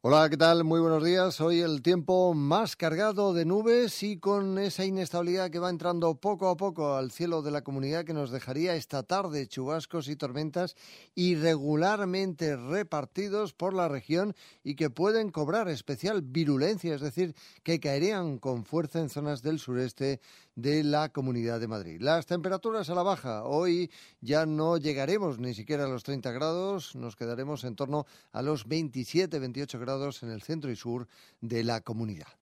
Hola, ¿qué tal? Muy buenos días. Hoy el tiempo más cargado de nubes y con esa inestabilidad que va entrando poco a poco al cielo de la comunidad, que nos dejaría esta tarde chubascos y tormentas irregularmente repartidos por la región y que pueden cobrar especial virulencia, es decir, que caerían con fuerza en zonas del sureste de la Comunidad de Madrid. Las temperaturas a la baja. Hoy ya no llegaremos ni siquiera a los 30 grados, nos quedaremos en torno a los 27, 28 grados en el centro y sur de la comunidad.